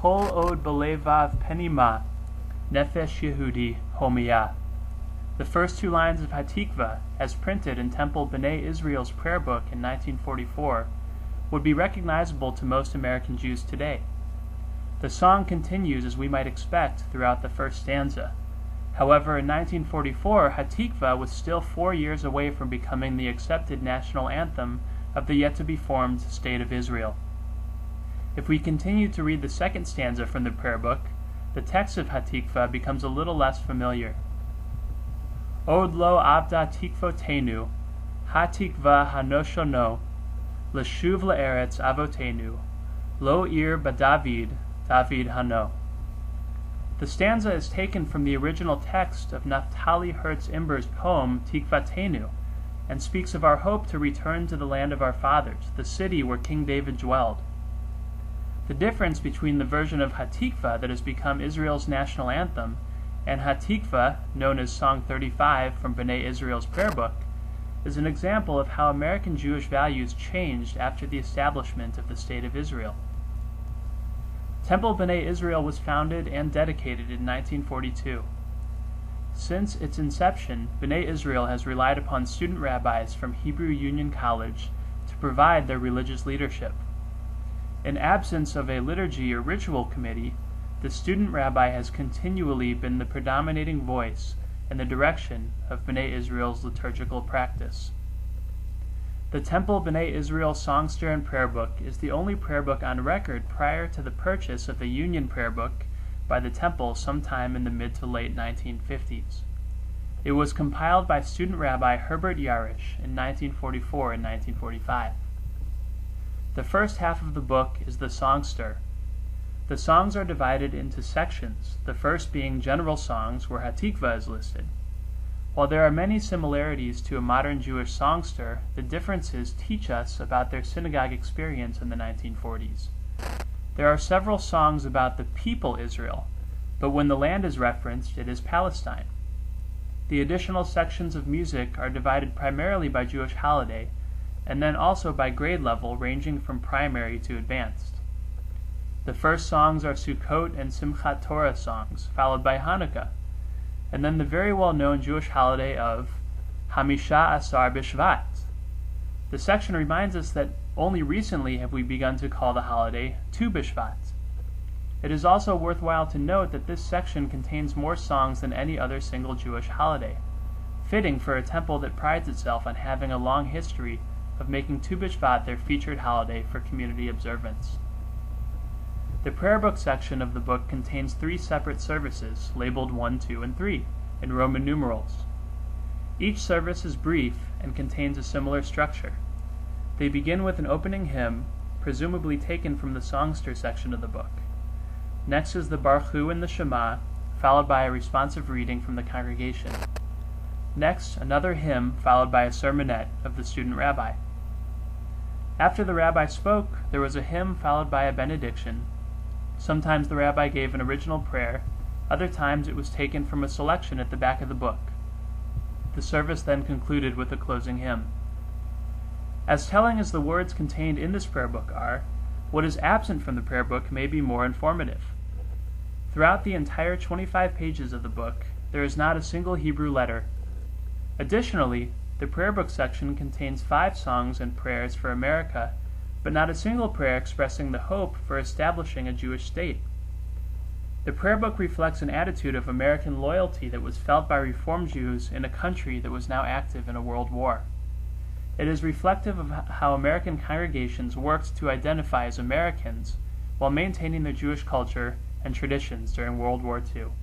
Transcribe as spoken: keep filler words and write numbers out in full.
Kol od belevav penima, nefesh Yehudi homiyah. The first two lines of Hatikva, as printed in Temple B'nai Israel's prayer book in nineteen forty-four, would be recognizable to most American Jews today. The song continues as we might expect throughout the first stanza. However, in nineteen forty-four, Hatikva was still four years away from becoming the accepted national anthem of the yet-to-be-formed State of Israel. If we continue to read the second stanza from the prayer book, the text of Hatikva becomes a little less familiar. Od lo abda tikvotenu, hatikva hanoshono, leshuv le'eretz avotenu, lo ir ba'David, David hano. The stanza is taken from the original text of Naftali Hertz Imber's poem Tikvatenu, and speaks of our hope to return to the land of our fathers, the city where King David dwelled. The difference between the version of Hatikva that has become Israel's national anthem and Hatikva, known as Song thirty-five from B'nai Israel's prayer book, is an example of how American Jewish values changed after the establishment of the State of Israel. Temple B'nai Israel was founded and dedicated in nineteen forty-two. Since its inception, B'nai Israel has relied upon student rabbis from Hebrew Union College to provide their religious leadership. In absence of a liturgy or ritual committee, the student rabbi has continually been the predominating voice in the direction of B'nai Israel's liturgical practice. The Temple B'nai Israel Songster and Prayer Book is the only prayer book on record prior to the purchase of the Union Prayer Book by the Temple sometime in the mid to late nineteen fifties. It was compiled by student rabbi Herbert Yarish in nineteen forty-four and nineteen forty-five. The first half of the book is the Songster. The songs are divided into sections, the first being general songs where Hatikva is listed. While there are many similarities to a modern Jewish songster, the differences teach us about their synagogue experience in the nineteen forties. There are several songs about the people Israel, but when the land is referenced, it is Palestine. The additional sections of music are divided primarily by Jewish holiday, and then also by grade level ranging from primary to advanced. The first songs are Sukkot and Simchat Torah songs, followed by Hanukkah, and then the very well-known Jewish holiday of Hamisha Asar B'Shvat. The section reminds us that only recently have we begun to call the holiday Tu B'Shvat. It is also worthwhile to note that this section contains more songs than any other single Jewish holiday, fitting for a temple that prides itself on having a long history of making Tu B'Shvat their featured holiday for community observance. The prayer book section of the book contains three separate services, labeled one, two, and three, in Roman numerals. Each service is brief and contains a similar structure. They begin with an opening hymn, presumably taken from the songster section of the book. Next is the Baruch Hu and the Shema, followed by a responsive reading from the congregation. Next, another hymn, followed by a sermonette of the student rabbi. After the rabbi spoke, there was a hymn followed by a benediction. Sometimes the rabbi gave an original prayer, other times it was taken from a selection at the back of the book. The service then concluded with a closing hymn. As telling as the words contained in this prayer book are, what is absent from the prayer book may be more informative. Throughout the entire twenty-five pages of the book, there is not a single Hebrew letter. Additionally, the prayer book section contains five songs and prayers for America, but not a single prayer expressing the hope for establishing a Jewish state. The prayer book reflects an attitude of American loyalty that was felt by Reform Jews in a country that was now active in a world war. It is reflective of how American congregations worked to identify as Americans while maintaining their Jewish culture and traditions during World War Two.